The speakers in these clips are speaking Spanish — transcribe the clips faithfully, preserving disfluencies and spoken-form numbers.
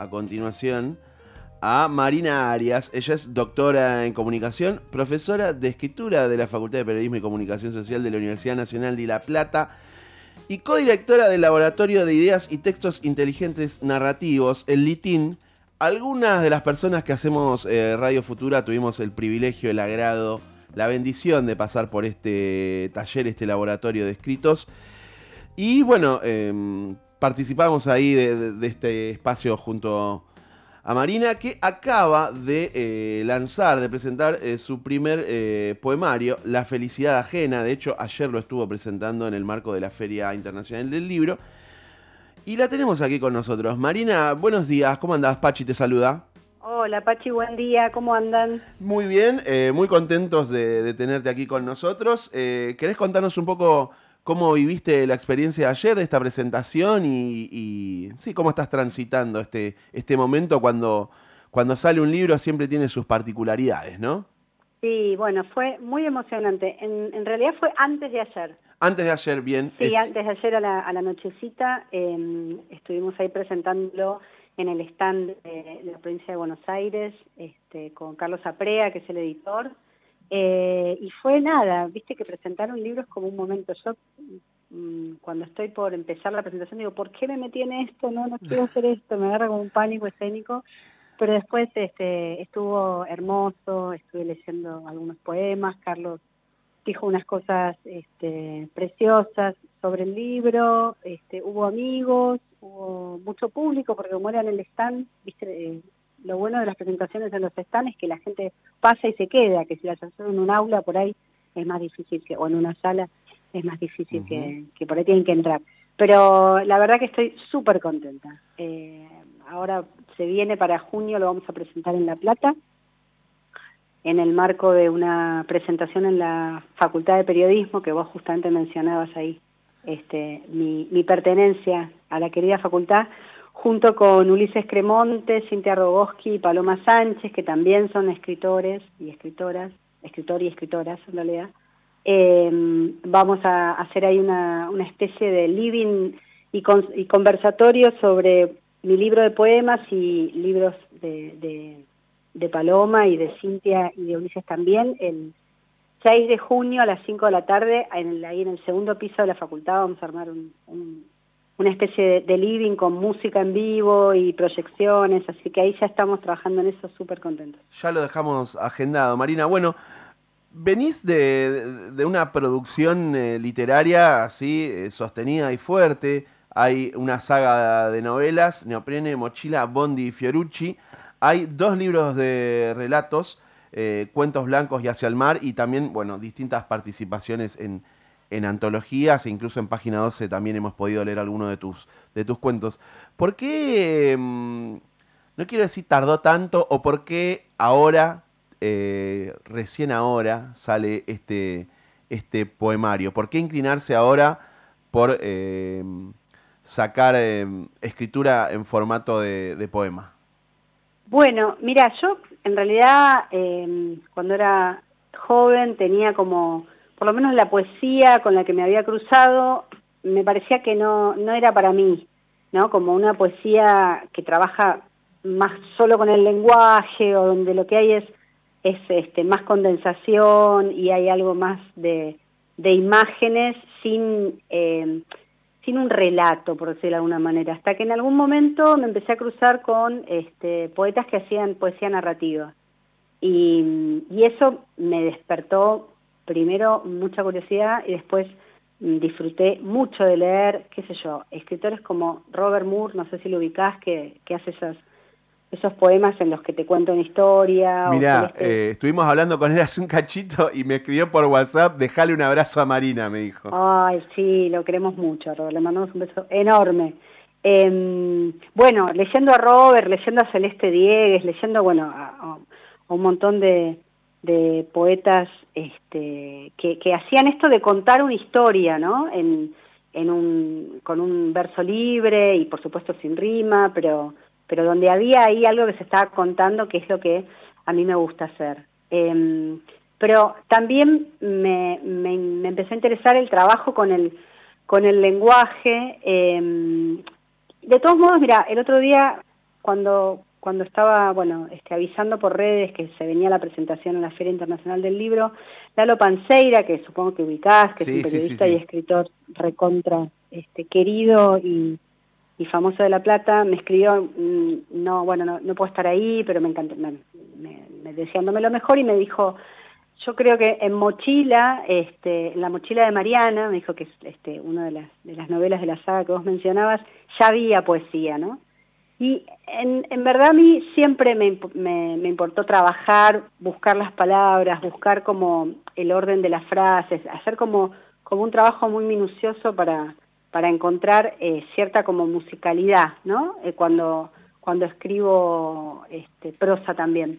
a continuación a Marina Arias. Ella es doctora en comunicación, profesora de escritura de la Facultad de Periodismo y Comunicación Social de la Universidad Nacional de La Plata y codirectora del Laboratorio de Ideas y Textos Inteligentes Narrativos, el LITIN. Algunas de las personas que hacemos eh, Radio Futura tuvimos el privilegio, el agrado, la bendición de pasar por este taller, este laboratorio de escritos. Y bueno, eh, participamos ahí de, de, de este espacio junto a Marina, que acaba de eh, lanzar, de presentar eh, su primer eh, poemario, La felicidad ajena. De hecho, ayer lo estuvo presentando en el marco de la Feria Internacional del Libro. Y la tenemos aquí con nosotros. Marina, buenos días. ¿Cómo andás? Pachi te saluda. Hola Pachi, buen día. ¿Cómo andan? Muy bien, eh, muy contentos de, de tenerte aquí con nosotros. Eh, ¿Querés contarnos un poco cómo viviste la experiencia de ayer de esta presentación y, y sí, cómo estás transitando este, este momento cuando, cuando sale un libro? Siempre tiene sus particularidades, ¿no? Sí, bueno, fue muy emocionante. En, en realidad fue antes de ayer. Antes de ayer, bien. Sí, es... antes de ayer a la, a la nochecita eh, estuvimos ahí presentándolo en el stand de la provincia de Buenos Aires este, con Carlos Aprea, que es el editor. Eh, y fue nada, viste que presentar un libro es como un momento. Yo mmm, cuando estoy por empezar la presentación digo, ¿por qué me metí en esto? No, no quiero hacer esto, me agarra como un pánico escénico. Pero después este, estuvo hermoso, estuve leyendo algunos poemas, Carlos dijo unas cosas este, preciosas sobre el libro, este, hubo amigos, hubo mucho público, porque como era en el stand, viste, eh, lo bueno de las presentaciones en los stands es que la gente pasa y se queda, que si las hacen en un aula por ahí es más difícil, que o en una sala es más difícil uh-huh. que, que por ahí tienen que entrar. Pero la verdad que estoy súper contenta. Eh, ahora se viene para junio, lo vamos a presentar en La Plata, en el marco de una presentación en la Facultad de Periodismo, que vos justamente mencionabas ahí, este, mi, mi pertenencia a la querida facultad, junto con Ulises Cremonte, Cintia Rogoski y Paloma Sánchez, que también son escritores y escritoras, escritor y escritoras en realidad. Eh, vamos a hacer ahí una, una especie de living y, con, y conversatorio sobre mi libro de poemas y libros de, de, de Paloma y de Cintia y de Ulises también, el seis de junio a las cinco de la tarde, en el, ahí en el segundo piso de la facultad vamos a armar un, un, una especie de, de living con música en vivo y proyecciones, así que ahí ya estamos trabajando en eso, súper contentos. Ya lo dejamos agendado, Marina. Bueno, venís de, de una producción eh, literaria así, eh, sostenida y fuerte. Hay una saga de novelas, Neoprene, Mochila, Bondi y Fiorucci. Hay dos libros de relatos, eh, Cuentos Blancos y Hacia el Mar, y también, bueno, distintas participaciones en, en antologías, e incluso en Página doce también hemos podido leer algunos de tus, de tus cuentos. ¿Por qué, mmm, no quiero decir tardó tanto, o por qué ahora, eh, recién ahora, sale este, este poemario? ¿Por qué inclinarse ahora por eh, sacar eh, escritura en formato de, de poema? Bueno, mira, yo en realidad eh, cuando era joven tenía como, por lo menos la poesía con la que me había cruzado, me parecía que no, no era para mí, ¿no? Como una poesía que trabaja más solo con el lenguaje, o donde lo que hay es, es este, más condensación y hay algo más de, de imágenes sin... Eh, sin un relato, por decirlo de alguna manera, hasta que en algún momento me empecé a cruzar con este, poetas que hacían poesía narrativa. Y, y eso me despertó primero mucha curiosidad y después disfruté mucho de leer, qué sé yo, escritores como Robert Moore, no sé si lo ubicás, que, que hace esas, esos poemas en los que te cuento una historia. Mirá, eh, estuvimos hablando con él hace un cachito y me escribió por WhatsApp, dejale un abrazo a Marina, me dijo. Ay, sí, lo queremos mucho, Robert, le mandamos un beso enorme. Eh, bueno, leyendo a Robert, leyendo a Celeste Diegues, leyendo, bueno, a, a un montón de, de poetas este, que, que hacían esto de contar una historia, ¿no? En, en un, con un verso libre y por supuesto sin rima, pero... pero donde había ahí algo que se estaba contando, que es lo que a mí me gusta hacer. Eh, pero también me, me, me empezó a interesar el trabajo con el, con el lenguaje. Eh, de todos modos, mira, el otro día cuando, cuando estaba, bueno, este, avisando por redes que se venía la presentación en la Feria Internacional del Libro, Lalo Panseira, que supongo que ubicás, que Sí, es un sí, sí, periodista sí. y escritor recontra este, querido y, y famoso de La Plata, me escribió, mmm, no, bueno, no, no puedo estar ahí, pero me encantó, me, me, me deseándome lo mejor, y me dijo, yo creo que en Mochila, este, en la mochila de Mariana, me dijo que es este, una de las, de las novelas de la saga que vos mencionabas, ya había poesía, ¿no? Y en, en verdad a mí siempre me, me, me importó trabajar, buscar las palabras, buscar como el orden de las frases, hacer como, como un trabajo muy minucioso para, para encontrar eh, cierta como musicalidad, ¿no? Eh, cuando, cuando escribo este, prosa también.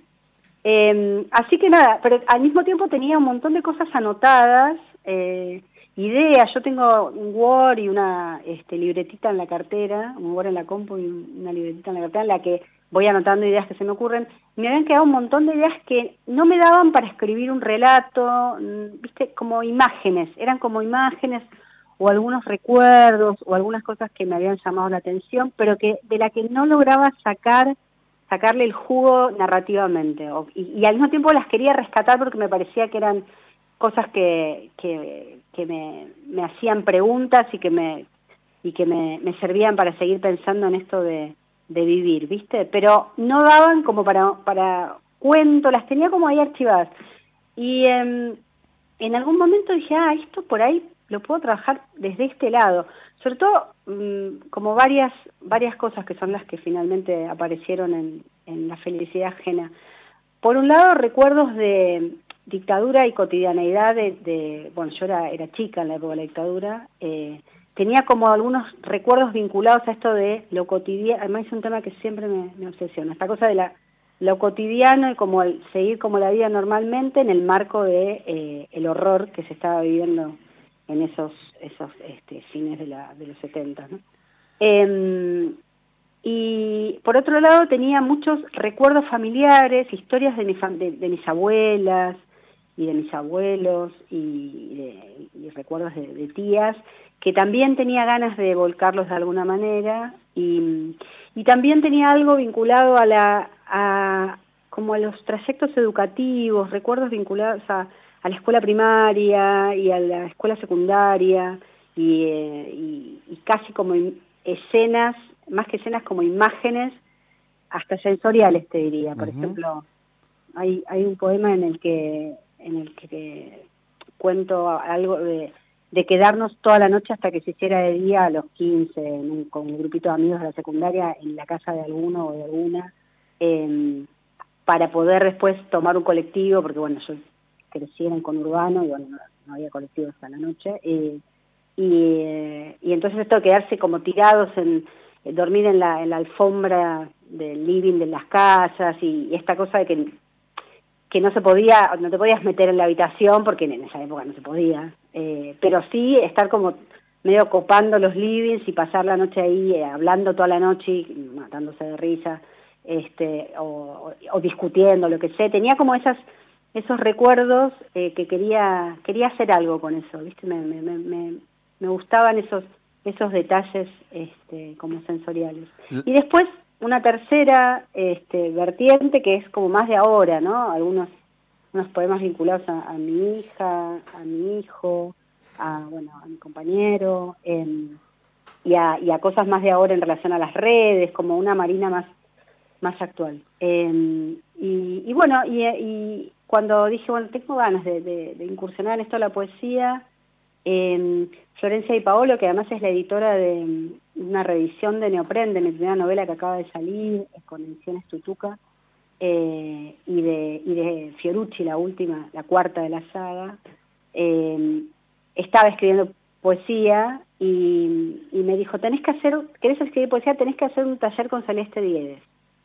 Eh, así que nada, pero al mismo tiempo tenía un montón de cosas anotadas, eh, ideas. Yo tengo un Word y una este, libretita en la cartera, un Word en la compu y una libretita en la cartera en la que voy anotando ideas que se me ocurren. Me habían quedado un montón de ideas que no me daban para escribir un relato, viste, como imágenes, eran como imágenes o algunos recuerdos o algunas cosas que me habían llamado la atención, pero que de la que no lograba sacar sacarle el jugo narrativamente, o, y, y al mismo tiempo las quería rescatar porque me parecía que eran cosas que, que, que me, me hacían preguntas y que me y que me, me servían para seguir pensando en esto de, de vivir, ¿viste? Pero no daban como para, para cuento, las tenía como ahí archivadas. Y eh, en algún momento dije, ah, esto por ahí lo puedo trabajar desde este lado. Sobre todo, mmm, como varias varias cosas que son las que finalmente aparecieron en, en La felicidad ajena. Por un lado, recuerdos de dictadura y cotidianeidad de, de bueno, yo era, era chica en la época de la dictadura, eh, tenía como algunos recuerdos vinculados a esto de lo cotidiano. Además es un tema que siempre me, me obsesiona, esta cosa de la lo cotidiano y como el seguir como la vida normalmente en el marco de eh, el horror que se estaba viviendo en esos esos este, fines de, la, de los setenta, ¿no? Eh, y por otro lado tenía muchos recuerdos familiares, historias de, mi fam de, de mis abuelas y de mis abuelos y, de, y recuerdos de, de tías, que también tenía ganas de volcarlos de alguna manera, y, y también tenía algo vinculado a la a como a los trayectos educativos, recuerdos vinculados a, a la escuela primaria y a la escuela secundaria, y, eh, y, y casi como escenas, más que escenas como imágenes, hasta sensoriales te diría. Por Uh-huh. ejemplo, hay, hay un poema en el que en el que cuento algo de, de quedarnos toda la noche hasta que se hiciera de día a los quince, en un, con un grupito de amigos de la secundaria, en la casa de alguno o de alguna, eh, para poder después tomar un colectivo, porque bueno, yo crecí en el conurbano y bueno, no, no había colectivos hasta la noche, eh, y, eh, y entonces esto de quedarse como tirados en eh, dormir en la, en la alfombra del living de las casas, y, y esta cosa de que que no se podía, no te podías meter en la habitación porque en esa época no se podía, eh, pero sí estar como medio copando los livings y pasar la noche ahí eh, hablando toda la noche y matándose de risa, este, o, o, o discutiendo, lo que sé. Tenía como esas esos recuerdos eh, que quería quería hacer algo con eso, ¿viste? Me, me, me, me gustaban esos esos detalles este, como sensoriales. Y después una tercera este, vertiente que es como más de ahora, ¿no? Algunos unos poemas vinculados a, a mi hija, a mi hijo, a bueno, a mi compañero, eh, y, a, y a cosas más de ahora en relación a las redes, como una Marina más más actual. Eh, y, y bueno, y, y cuando dije, bueno, tengo ganas de, de, de incursionar en esto de la poesía, eh, Florencia Di Paolo, que además es la editora de una reedición de Neopren, de mi primera novela que acaba de salir, con Ediciones Tutuca, eh, y, de, y de Fiorucci, la última, la cuarta de la saga, eh, estaba escribiendo poesía y, y me dijo, tenés que hacer, ¿querés escribir poesía? Tenés que hacer un taller con Celeste Diegues,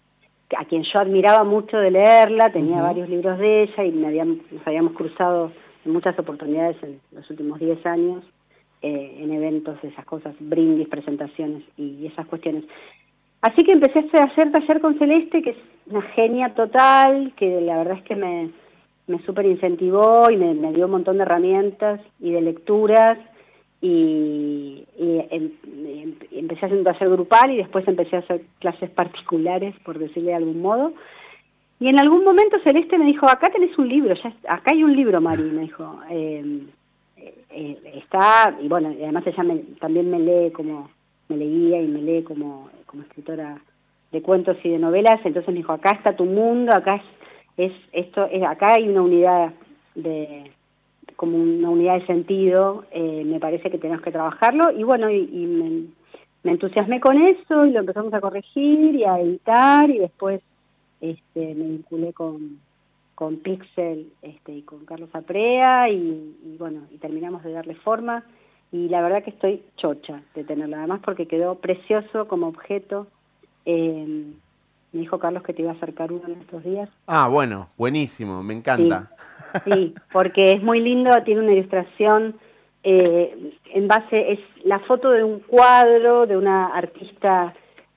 a quien yo admiraba mucho de leerla, tenía uh-huh. varios libros de ella y me habían, nos habíamos cruzado en muchas oportunidades en los últimos diez años, eh, en eventos, esas cosas, brindis, presentaciones y esas cuestiones. Así que empecé a hacer taller con Celeste, que es una genia total, que la verdad es que me, me súper incentivó y me, me dio un montón de herramientas y de lecturas, y, y em, em, empecé a hacer un taller grupal y después empecé a hacer clases particulares, por decirle de algún modo. Y en algún momento Celeste me dijo, acá tenés un libro, ya acá hay un libro, Mari, me dijo. Eh, eh, está, y bueno, y además ella me, también me lee como, me leía y me lee como, como escritora de cuentos y de novelas, entonces me dijo, acá está tu mundo, acá es, es esto, es, acá hay una unidad de, como una unidad de sentido, eh, me parece que tenemos que trabajarlo, y bueno, y, y me, me entusiasmé con eso, y lo empezamos a corregir y a editar, y después este, me vinculé con, con Pixel este, y con Carlos Aprea, y, y bueno, y terminamos de darle forma, y la verdad que estoy chocha de tenerlo, además porque quedó precioso como objeto. Eh, me dijo Carlos que te iba a acercar uno en estos días. Ah, bueno, buenísimo, me Sí, encanta. sí, porque es muy lindo, tiene una ilustración eh, en base, es la foto de un cuadro de una artista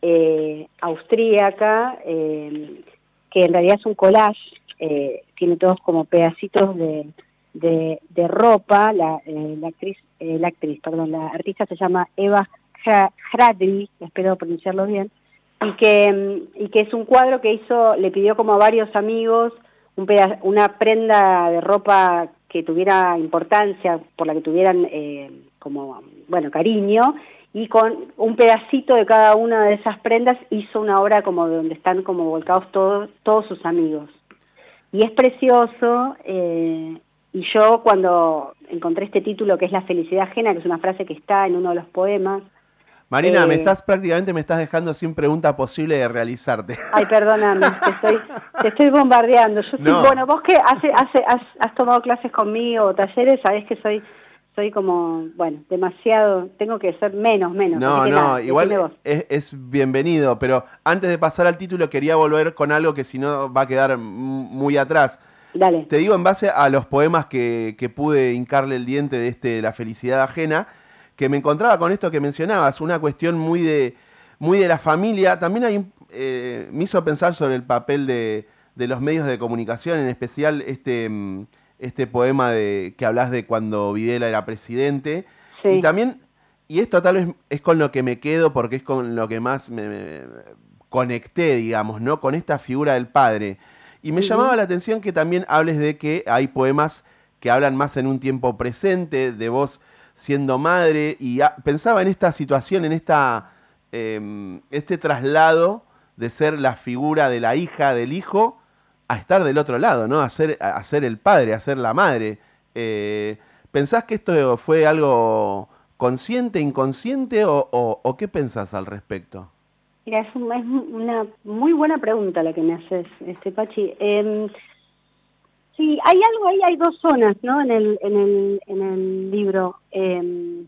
eh, austríaca, eh, que en realidad es un collage, eh, tiene todos como pedacitos de, de, de ropa, la, eh, la actriz, eh, la actriz, perdón, la artista se llama Eva Hradley, espero pronunciarlo bien, y que, y que es un cuadro que hizo, le pidió como a varios amigos un peda una prenda de ropa que tuviera importancia, por la que tuvieran eh, como, bueno, cariño, y con un pedacito de cada una de esas prendas hizo una obra como donde están como volcados todos, todos sus amigos. Y es precioso, eh, y yo cuando encontré este título que es La felicidad ajena, que es una frase que está en uno de los poemas, Marina, me eh, estás prácticamente me estás dejando sin pregunta posible de realizarte. ay, perdóname, te estoy, te estoy bombardeando. Yo soy, No, bueno, vos que hace, hace, has, has tomado clases conmigo o talleres, sabés que soy, soy como, bueno, demasiado, tengo que ser menos, menos, así no, que no, nada, decime igual vos. es, es bienvenido, pero antes de pasar al título quería volver con algo que si no va a quedar m- muy atrás. Dale. Te digo en base a los poemas que, que pude hincarle el diente de este La felicidad ajena, que me encontraba con esto que mencionabas, una cuestión muy de, muy de la familia. También hay un- eh, me hizo pensar sobre el papel de, de los medios de comunicación, en especial este, mm, este poema de, que hablas de cuando Videla era presidente. Y Sí. también, y esto tal vez es con lo que me quedo porque es con lo que más me, me conecté, digamos, ¿no? Con esta figura del padre. Y me llamaba Ujú. la atención que también hables de que hay poemas que hablan más en un tiempo presente, de vos siendo madre, y a, pensaba en esta situación, en esta, eh, este traslado de ser la figura de la hija, del hijo, a estar del otro lado, ¿no? A ser, a ser el padre, a ser la madre. Eh, ¿Pensás que esto fue algo consciente, inconsciente, o, o, o qué pensás al respecto? Mira, es, un- es una muy buena pregunta la que me haces, este Pachi. Eh, sí, hay algo ahí, hay dos zonas, ¿no? En el, en el, en el libro, eh,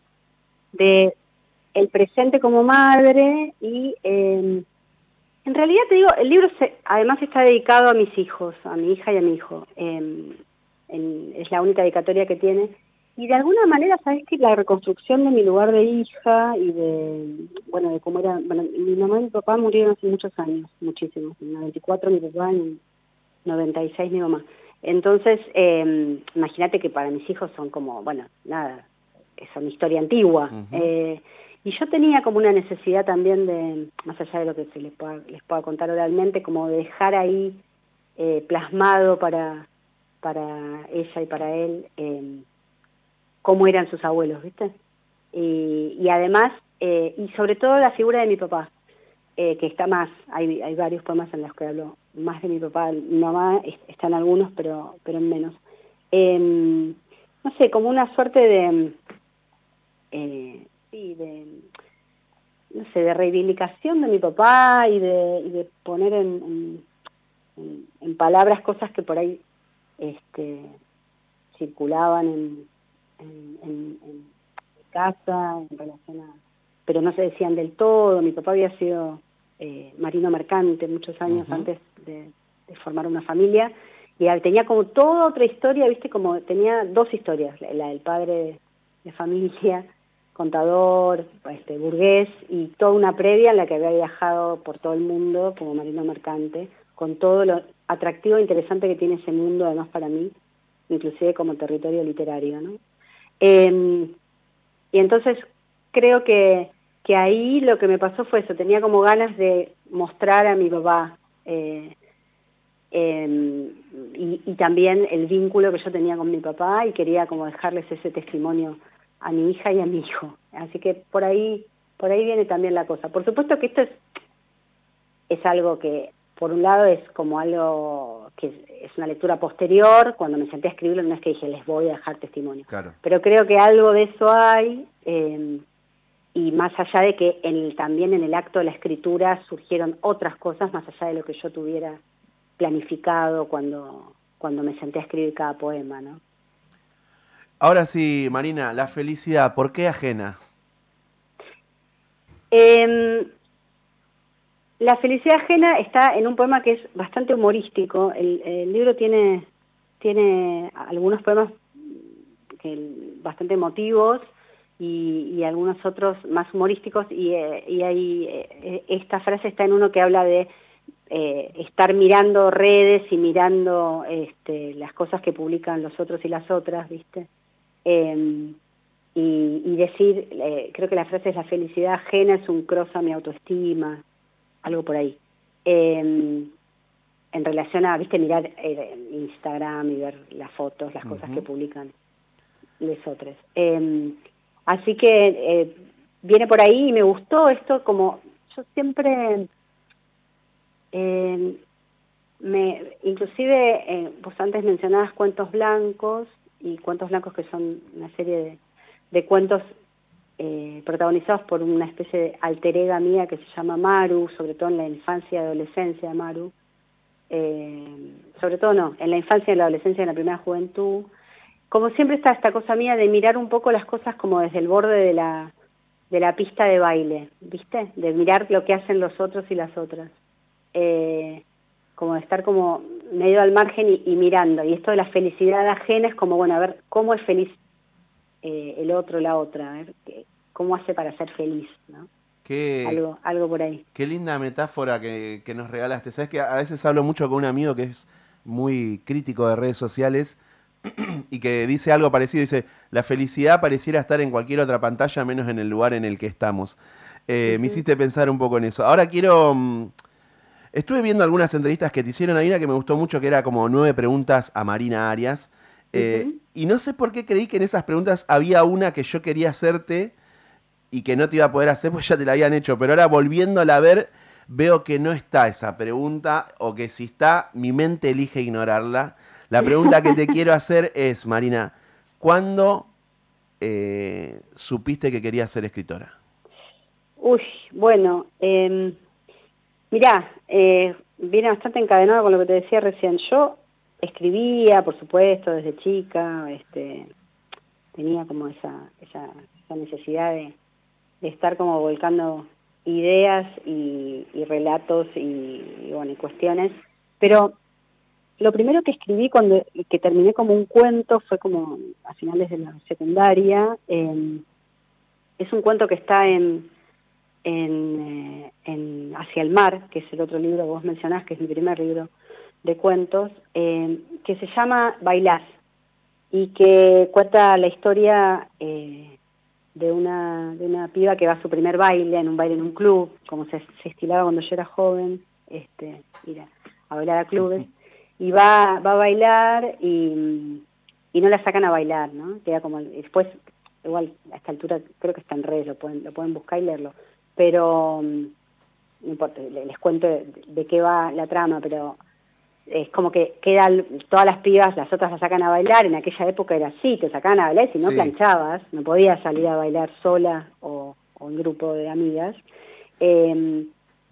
de el presente como madre y eh, en realidad te digo, el libro se, además está dedicado a mis hijos, a mi hija y a mi hijo. Eh, en, es la única dedicatoria que tiene. Y de alguna manera, sabes que la reconstrucción de mi lugar de hija y de, bueno, de cómo era, bueno, mi mamá y mi papá murieron hace muchos años, muchísimos. En noventa y cuatro mi papá, en noventa y seis mi mamá. Entonces, eh, imagínate que para mis hijos son como, bueno, nada, es una historia antigua. Ujú. Eh, y yo tenía como una necesidad también de, más allá de lo que se les pueda, les pueda contar oralmente, como de dejar ahí eh, plasmado para, para ella y para él eh, cómo eran sus abuelos, ¿viste? Y, y además, eh, y sobre todo la figura de mi papá, eh, que está más, hay, hay varios poemas en los que hablo más de mi papá, mi mamá es- están algunos, pero, pero en menos. Eh, no sé, como una suerte de, eh, sí, de, no sé, de reivindicación de mi papá y de, y de poner en, en, en- en palabras cosas que por ahí este, circulaban en, en, en- en mi casa, en relación a, pero no se decían del todo. Mi papá había sido eh, marino mercante muchos años Ujú. antes de, de formar una familia, y él tenía como toda otra historia, viste, como tenía dos historias, la, la del padre de familia, contador, este, burgués, y toda una previa en la que había viajado por todo el mundo como marino mercante, con todo lo atractivo e interesante que tiene ese mundo, además para mí, inclusive como territorio literario, ¿no? Eh, y entonces creo que, que ahí lo que me pasó fue eso, tenía como ganas de mostrar a mi papá, eh, eh, y, y también el vínculo que yo tenía con mi papá, y quería como dejarles ese testimonio a mi hija y a mi hijo. Así que por ahí, por ahí viene también la cosa. Por supuesto que esto es, es algo que, por un lado, es como algo que es, es una lectura posterior. Cuando me senté a escribirlo no es que dije, les voy a dejar testimonio. Claro. Pero creo que algo de eso hay, eh, y más allá de que en el, también en el acto de la escritura surgieron otras cosas, más allá de lo que yo tuviera planificado cuando, cuando me senté a escribir cada poema, ¿no? Ahora sí, Marina, la felicidad, ¿por qué ajena? Eh, la felicidad ajena está en un poema que es bastante humorístico. El, el libro tiene, tiene algunos poemas que, bastante emotivos y, y algunos otros más humorísticos, y, eh, y hay, eh, esta frase está en uno que habla de Eh, estar mirando redes y mirando este, las cosas que publican los otros y las otras, ¿viste? Eh, y, y decir, eh, creo que la frase es: la felicidad ajena es un cross a mi autoestima, algo por ahí. Eh, en relación a, ¿viste? Mirar eh, Instagram y ver las fotos, las cosas uh-huh. que publican los otros. Eh, así que eh, viene por ahí, y me gustó esto, como yo siempre... Eh, me, inclusive eh, vos antes mencionabas Cuentos Blancos, y Cuentos Blancos, que son una serie de, de cuentos eh, protagonizados por una especie de alter ega mía que se llama Maru, sobre todo en la infancia y adolescencia de Maru, eh, sobre todo no, en la infancia y la adolescencia y en la primera juventud. Como siempre está esta cosa mía de mirar un poco las cosas como desde el borde de la, de la pista de baile, ¿viste? De mirar lo que hacen los otros y las otras. Eh, como de estar como medio al margen y, y mirando, y esto de la felicidad ajena es como, bueno, a ver cómo es feliz eh, el otro, la otra, a ver qué, cómo hace para ser feliz, ¿no? Qué, algo, algo por ahí. Qué linda metáfora que, que nos regalaste. Sabes que a veces hablo mucho con un amigo que es muy crítico de redes sociales y que dice algo parecido, dice: la felicidad pareciera estar en cualquier otra pantalla menos en el lugar en el que estamos. Eh, uh-huh. Me hiciste pensar un poco en eso. Ahora quiero... Estuve viendo algunas entrevistas que te hicieron, Marina, que me gustó mucho, que era como nueve preguntas a Marina Arias. Eh, uh-huh. Y no sé por qué creí que en esas preguntas había una que yo quería hacerte y que no te iba a poder hacer, pues ya te la habían hecho. Pero ahora, volviéndola a ver, veo que no está esa pregunta, o que si está, mi mente elige ignorarla. La pregunta que te quiero hacer es, Marina, ¿cuándo eh, supiste que querías ser escritora? Uy, bueno... Eh... Mirá, eh, viene bastante encadenado con lo que te decía recién. Yo escribía, por supuesto, desde chica, este, tenía como esa, esa, esa necesidad de, de estar como volcando ideas y, y relatos y, y, bueno, y cuestiones. Pero lo primero que escribí, cuando que terminé como un cuento, fue como a finales de la secundaria. Eh, es un cuento que está en... En, eh, en Hacia el mar, que es el otro libro que vos mencionás, que es mi primer libro de cuentos, eh, que se llama Bailás, y que cuenta la historia eh, de una de una piba que va a su primer baile, en un baile en un club, como se, se estilaba cuando yo era joven, este, ir a, a bailar a clubes, y va, va a bailar y, y no la sacan a bailar, ¿no? Queda como, después, igual a esta altura creo que está en redes, lo pueden, lo pueden buscar y leerlo. Pero, no importa, les cuento de, de qué va la trama, pero es como que quedan todas las pibas, las otras las sacan a bailar. En aquella época era así, te sacaban a bailar, si no sí. planchabas, no podías salir a bailar sola o, o en grupo de amigas. Eh,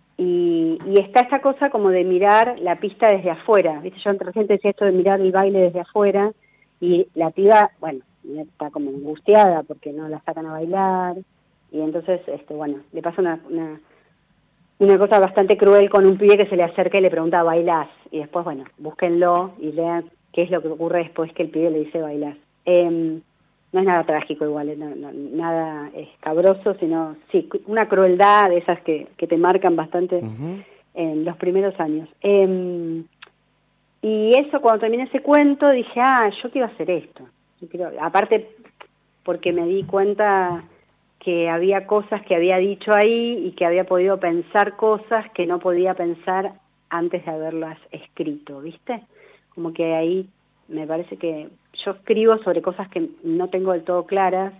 y, y está esta cosa como de mirar la pista desde afuera, ¿viste? Yo recién te decía esto de mirar el baile desde afuera, y la piba, bueno, está como angustiada porque no la sacan a bailar. Y entonces, este, bueno, le pasa una, una, una cosa bastante cruel con un pibe que se le acerca y le pregunta: ¿bailás? Y después, bueno, búsquenlo y vean qué es lo que ocurre después que el pibe le dice bailás. Eh, no es nada trágico igual, eh, no, no, nada escabroso, sino sí, una crueldad de esas que, que te marcan bastante uh-huh. en los primeros años. Eh, y eso, cuando terminé ese cuento, dije: ah, yo quiero hacer esto. Yo quiero, aparte... porque me di cuenta que había cosas que había dicho ahí y que había podido pensar cosas que no podía pensar antes de haberlas escrito, ¿viste? Como que ahí me parece que yo escribo sobre cosas que no tengo del todo claras,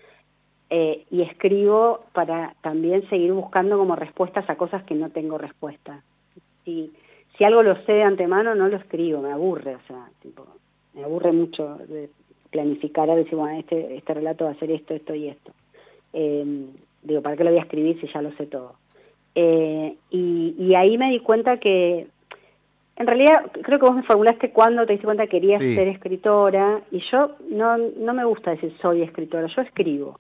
eh, y escribo para también seguir buscando como respuestas a cosas que no tengo respuesta. Si, si algo lo sé de antemano, no lo escribo, me aburre, o sea, tipo, me aburre mucho de planificar, a decir, bueno, este, este relato va a ser esto, esto y esto. Eh, digo, ¿para qué lo voy a escribir si ya lo sé todo? Eh, y, y ahí me di cuenta que, en realidad, creo que vos me formulaste cuando te diste cuenta que querías Sí. ser escritora, y yo no, no me gusta decir soy escritora, yo escribo.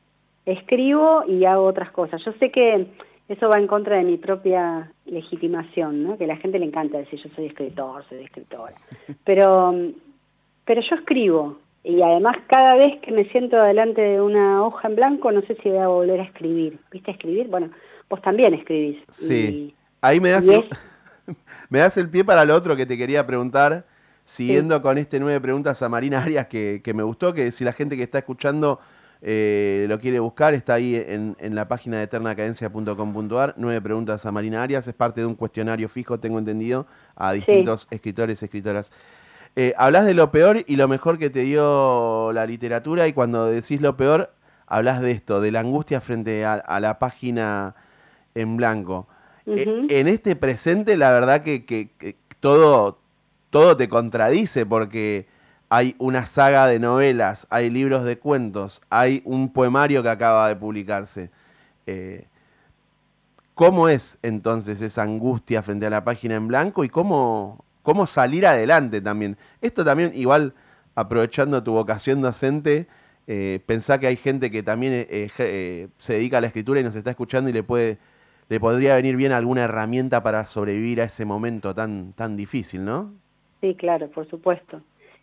Escribo y hago otras cosas. Yo sé que eso va en contra de mi propia legitimación, ¿no? Que a la gente le encanta decir yo soy escritor, soy escritora. Pero, pero yo escribo, y además cada vez que me siento delante de una hoja en blanco, no sé si voy a volver a escribir. ¿Viste escribir? Bueno, vos también escribís. Sí. Y, Ahí me das, y es, me das el pie para lo otro que te quería preguntar, sí, siguiendo con este nueve preguntas a Marina Arias que, que me gustó, que si la gente que está escuchando eh, lo quiere buscar, está ahí en, en la página de eterna cadencia punto com punto ar, nueve preguntas a Marina Arias, es parte de un cuestionario fijo, tengo entendido, a sí. distintos escritores y escritoras. Eh, hablas de lo peor y lo mejor que te dio la literatura, y cuando decís lo peor, hablas de esto, de la angustia frente a, a la página en blanco. Eh, Ujú. en este presente, la verdad que, que- que todo, todo te contradice, porque hay una saga de novelas, hay libros de cuentos, hay un poemario que acaba de publicarse. Eh, ¿Cómo es entonces esa angustia frente a la página en blanco y cómo, cómo salir adelante también? Esto también, igual, aprovechando tu vocación docente, eh, pensá que hay gente que también eh, eh, eh, se dedica a la escritura y nos está escuchando y le puede, le podría venir bien alguna herramienta para sobrevivir a ese momento tan, tan difícil, ¿no? Sí, claro, por supuesto.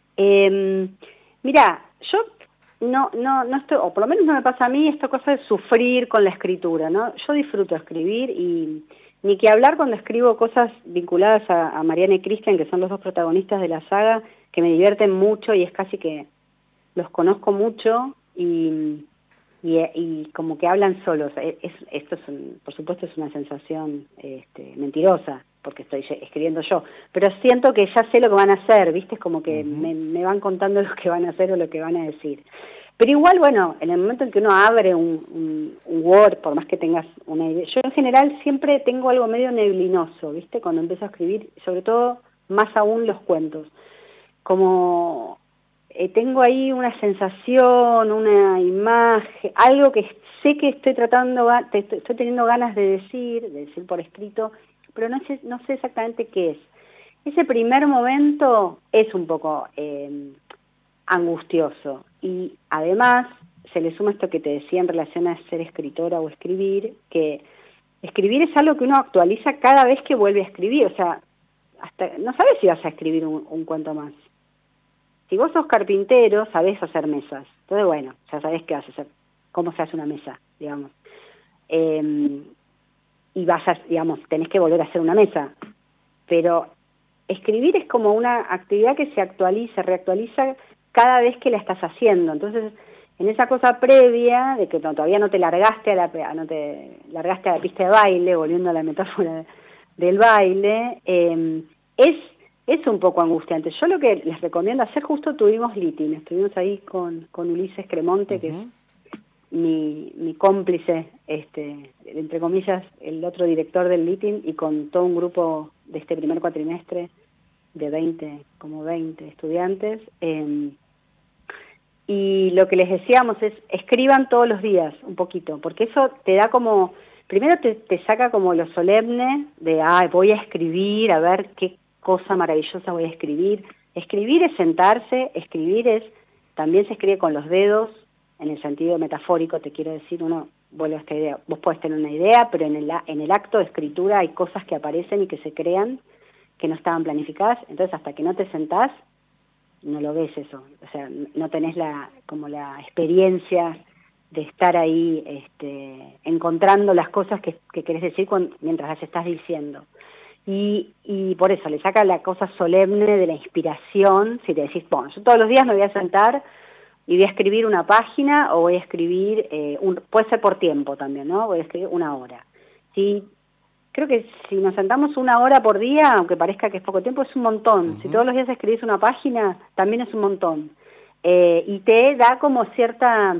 Eh, mira, yo no, no, no estoy, o por lo menos no me pasa a mí esta cosa de sufrir con la escritura, ¿no? Yo disfruto escribir, y ni que hablar cuando escribo cosas vinculadas a, a Mariana y Cristian, que son los dos protagonistas de la saga, que me divierten mucho y es casi que los conozco mucho, y, y, y como que hablan solos. Es, es- esto es un- por supuesto es una sensación este, mentirosa, porque estoy ye- escribiendo yo, pero siento que ya sé lo que van a hacer, ¿viste? Es como que Ujú. me, me van contando lo que van a hacer o lo que van a decir. Pero igual, bueno, en el momento en que uno abre un, un, un Word, por más que tengas una idea, yo en general siempre tengo algo medio neblinoso, ¿viste? Cuando empiezo a escribir, sobre todo, más aún los cuentos. Como eh, tengo ahí una sensación, una imagen, algo que sé que estoy tratando, ga- te- te- estoy teniendo ganas de decir, de decir por escrito, pero no sé, no sé exactamente qué es. Ese primer momento es un poco eh, angustioso, y además se le suma esto que te decía en relación a ser escritora o escribir, que escribir es algo que uno actualiza cada vez que vuelve a escribir, o sea, hasta no sabes si vas a escribir un, un cuento más. Si vos sos carpintero, sabés hacer mesas. Entonces, bueno, ya sabés qué vas a hacer, cómo se hace una mesa, digamos. Eh, y vas a, digamos, tenés que volver a hacer una mesa. Pero escribir es como una actividad que se actualiza, reactualiza cada vez que la estás haciendo. Entonces, en esa cosa previa, de que no, todavía no te largaste a la, no te largaste a la pista de baile, volviendo a la metáfora del baile, eh, es, es un poco angustiante. Yo lo que les recomiendo hacer, justo tuvimos Litin, estuvimos ahí con, con Ulises Cremonte, que es Ujú. mi, mi cómplice, este, entre comillas, el otro director del Litin, y con todo un grupo de este primer cuatrimestre de veinte, como veinte estudiantes. Eh, y lo que les decíamos es, escriban todos los días un poquito, porque eso te da como, primero te, te saca como lo solemne de, ah, voy a escribir, a ver qué cosa maravillosa voy a escribir. Escribir es sentarse, escribir es, también se escribe con los dedos, en el sentido metafórico, te quiero decir, uno vuelve a esta idea, vos podés tener una idea, pero en el, en el acto de escritura hay cosas que aparecen y que se crean, que no estaban planificadas, entonces hasta que no te sentás, no lo ves eso, o sea, no tenés la, como la experiencia de estar ahí este, encontrando las cosas que, que querés decir con, mientras las estás diciendo. Y, y por eso le saca la cosa solemne de la inspiración, si te decís, bueno, yo todos los días me voy a sentar y voy a escribir una página o voy a escribir, eh, un, puede ser por tiempo también, ¿no? Voy a escribir una hora. Si, creo que si nos sentamos una hora por día, aunque parezca que es poco tiempo, es un montón. Uh-huh. Si todos los días escribís una página, también es un montón. Eh, y te da como cierta...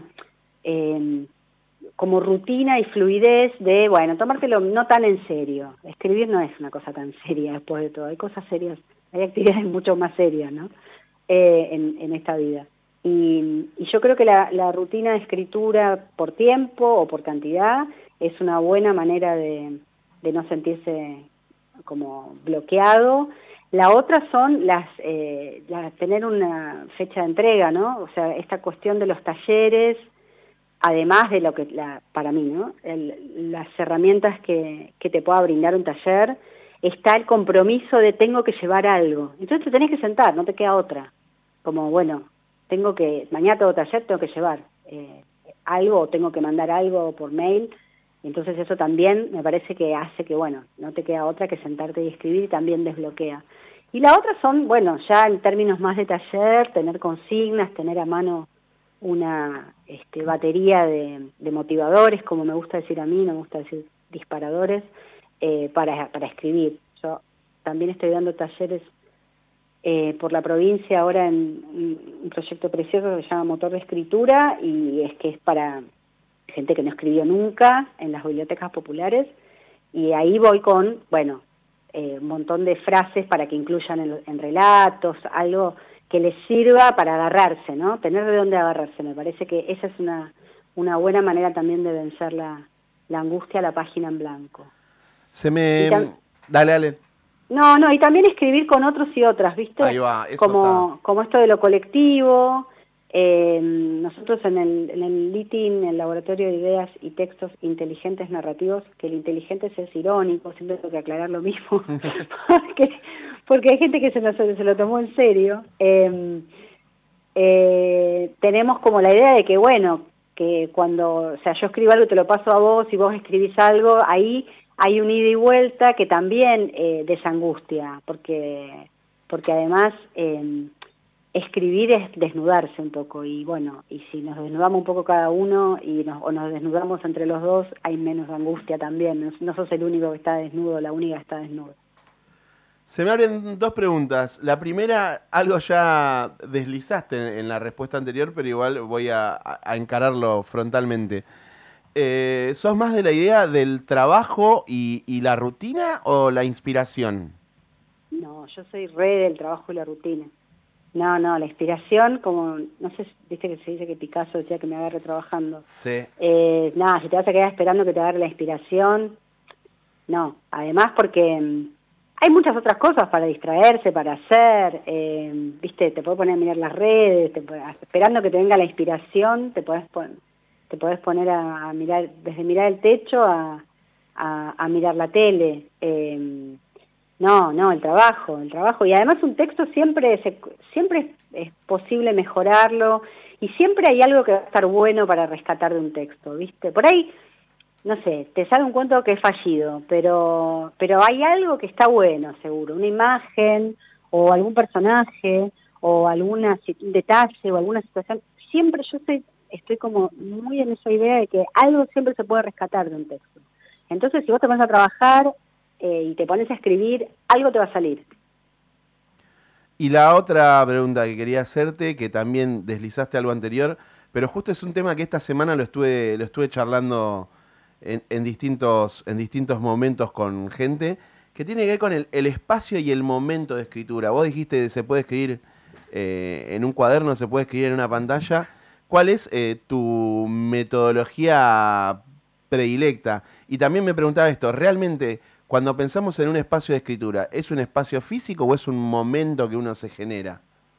Eh, como rutina y fluidez de, bueno, tomártelo no tan en serio. Escribir no es una cosa tan seria después de todo, hay cosas serias, hay actividades mucho más serias, ¿no? Eh, en, en esta vida. Y, y yo creo que la, la rutina de escritura por tiempo o por cantidad es una buena manera de, de no sentirse como bloqueado. La otra son las, eh, las tener una fecha de entrega, ¿no? O sea, esta cuestión de los talleres, además de lo que, la, para mí, ¿no? El, las herramientas que, que te pueda brindar un taller, está el compromiso de tengo que llevar algo. Entonces te tenés que sentar, no te queda otra. Como, bueno, tengo que, mañana tengo taller, tengo que llevar eh, algo, o tengo que mandar algo por mail. Entonces eso también me parece que hace que, bueno, no te queda otra que sentarte y escribir, y también desbloquea. Y la otra son, bueno, ya en términos más de taller, tener consignas, tener a mano una este, batería de, de motivadores, como me gusta decir a mí, no me gusta decir disparadores, eh, para, para escribir. Yo también estoy dando talleres eh, por la provincia ahora en un, un proyecto precioso que se llama Motor de Escritura, y es que es para gente que no escribió nunca en las bibliotecas populares, y ahí voy con, bueno, eh, un montón de frases para que incluyan en, en relatos, algo que les sirva para agarrarse, ¿no? Tener de dónde agarrarse. Me parece que esa es una, una buena manera también de vencer la, la angustia, la página en blanco. Se me... Dale, dale. No, no, y también escribir con otros y otras, ¿viste? Ahí va, eso como, está. como esto de lo colectivo. Eh, nosotros en el, en el L I T I N, el Laboratorio de Ideas y Textos Inteligentes Narrativos, que el inteligente es irónico, siempre tengo que aclarar lo mismo, porque, porque hay gente que se lo, se lo tomó en serio. Eh, eh, tenemos como la idea de que, bueno, que cuando, o sea, yo escribo algo y te lo paso a vos y vos escribís algo, ahí hay un ida y vuelta que también eh, desangustia, porque, porque además... Eh, escribir es desnudarse un poco, y bueno, y si nos desnudamos un poco cada uno y nos, o nos desnudamos entre los dos, hay menos angustia también. No, no sos el único que está desnudo, la única que está desnuda. Se me abren dos preguntas. La primera, algo ya deslizaste en, en la respuesta anterior, pero igual voy a, a encararlo frontalmente. Eh, ¿Sos más de la idea del trabajo y, y la rutina o la inspiración? No, yo soy re del trabajo y la rutina. No, no, la inspiración, como, no sé, viste que se dice que Picasso decía que me agarre trabajando. Sí. Eh, nada, si te vas a quedar esperando que te agarre la inspiración, no. Además porque um, hay muchas otras cosas para distraerse, para hacer, eh, viste, te podés poner a mirar las redes, te podés, esperando que te venga la inspiración, te podés, pon, te podés poner a, a mirar, desde mirar el techo a, a, a mirar la tele. Eh, No, no, el trabajo, el trabajo. Y además un texto siempre, se, siempre es, es posible mejorarlo, y siempre hay algo que va a estar bueno para rescatar de un texto, ¿viste? Por ahí, no sé, te sale un cuento que es fallido, pero, pero hay algo que está bueno, seguro. Una imagen, o algún personaje, o alguna, un detalle, o alguna situación. Siempre yo estoy, estoy como muy en esa idea de que algo siempre se puede rescatar de un texto. Entonces, si vos te pones a trabajar... Eh, y te pones a escribir, algo te va a salir. Y la otra pregunta que quería hacerte, que también deslizaste algo anterior, pero justo es un tema que esta semana lo estuve, lo estuve charlando en, en, distintos, en distintos momentos con gente, que tiene que ver con el, el espacio y el momento de escritura. Vos dijiste que se puede escribir eh, en un cuaderno, se puede escribir en una pantalla. ¿Cuál es eh, tu metodología predilecta? Y también me preguntaba esto, ¿realmente... Cuando pensamos en un espacio de escritura, ¿es un espacio físico o es un momento que uno se genera?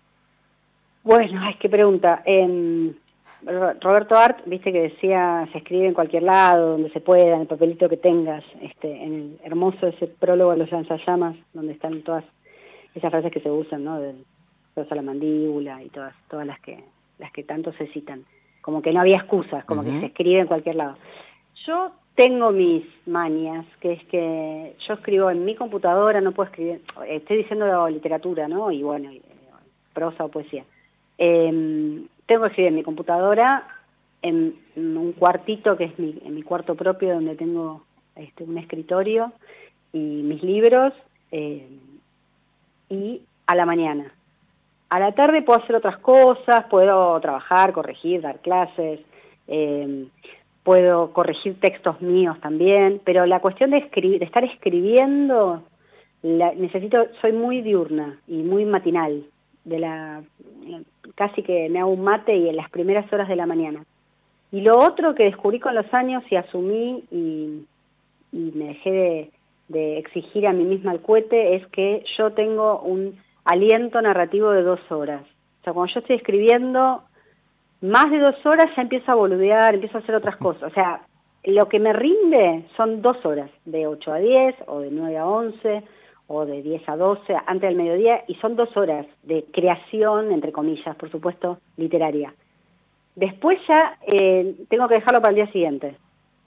Bueno, ay, qué pregunta. Eh, Roberto Art, viste que decía, se escribe en cualquier lado, donde se pueda, en el papelito que tengas, este, en el hermoso ese prólogo a los lanzallamas, donde están todas esas frases que se usan, ¿no? Del beso a la mandíbula y todas, todas las que, las que tanto se citan. Como que no había excusas, como uh-huh. que se escribe en cualquier lado. Yo tengo mis mañas, que es que yo escribo en mi computadora, no puedo escribir, estoy diciendo literatura, ¿no? Y bueno, prosa o poesía. Eh, tengo que escribir en mi computadora, en, en un cuartito que es mi, en mi cuarto propio, donde tengo este, un escritorio y mis libros, eh, y a la mañana. A la tarde puedo hacer otras cosas, puedo trabajar, corregir, dar clases, eh, puedo corregir textos míos también, pero la cuestión de, escribir, de estar escribiendo, la, necesito, soy muy diurna y muy matinal, de la, casi que me hago un mate y en las primeras horas de la mañana. Y lo otro que descubrí con los años y asumí y, y me dejé de, de exigir a mí misma el cohete es que yo tengo un aliento narrativo de dos horas. O sea, cuando yo estoy escribiendo más de dos horas ya empiezo a boludear, empiezo a hacer otras cosas. O sea, lo que me rinde son dos horas, de ocho a diez o de nueve a once o de diez a doce, antes del mediodía, y son dos horas de creación, entre comillas, por supuesto, literaria. Después ya eh, tengo que dejarlo para el día siguiente.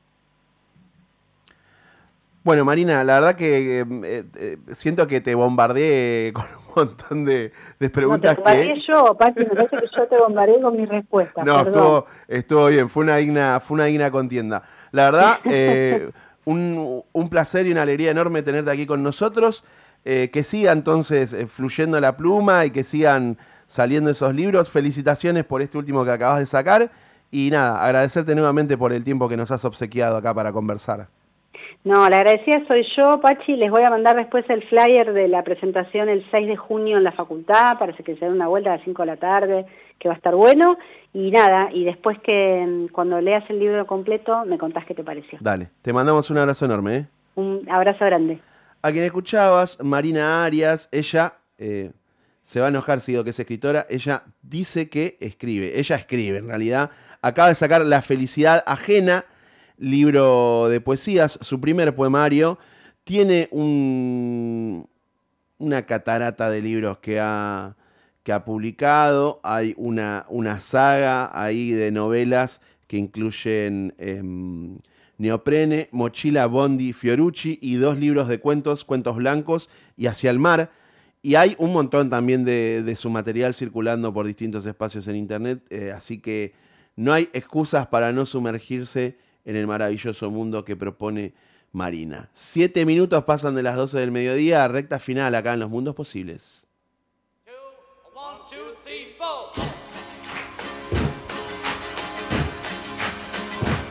Bueno, Marina, la verdad que eh, eh, siento que te bombardeé con un montón de, de preguntas. No, te bombardeé que... yo, Pati, me parece que yo te bombardeé con mis respuestas. No, estuvo, estuvo bien, fue una digna, fue una digna contienda. La verdad, eh, un, un placer y una alegría enorme tenerte aquí con nosotros. Eh, que siga entonces eh, fluyendo la pluma y que sigan saliendo esos libros. Felicitaciones por este último que acabas de sacar. Y nada, agradecerte nuevamente por el tiempo que nos has obsequiado acá para conversar. No, la agradecida soy yo, Pachi. Les voy a mandar después el flyer de la presentación el seis de junio en la facultad. Parece que se da una vuelta a las cinco de la tarde, que va a estar bueno. Y nada, y después que cuando leas el libro completo, me contás qué te pareció. Dale, te mandamos un abrazo enorme. ¿eh? Un abrazo grande. A quien escuchabas, Marina Arias, ella eh, se va a enojar si digo que es escritora, ella dice que escribe, ella escribe en realidad, acaba de sacar La felicidad ajena, libro de poesías, su primer poemario, tiene un, una catarata de libros que ha, que ha publicado, hay una, una saga ahí de novelas que incluyen... Eh, Neoprene, Mochila, Bondi, Fiorucci y dos libros de cuentos, Cuentos Blancos y Hacia el Mar. Y hay un montón también de, de su material circulando por distintos espacios en internet, eh, así que no hay excusas para no sumergirse en el maravilloso mundo que propone Marina. Siete minutos pasan de las doce del mediodía, recta final acá en Los Mundos Posibles.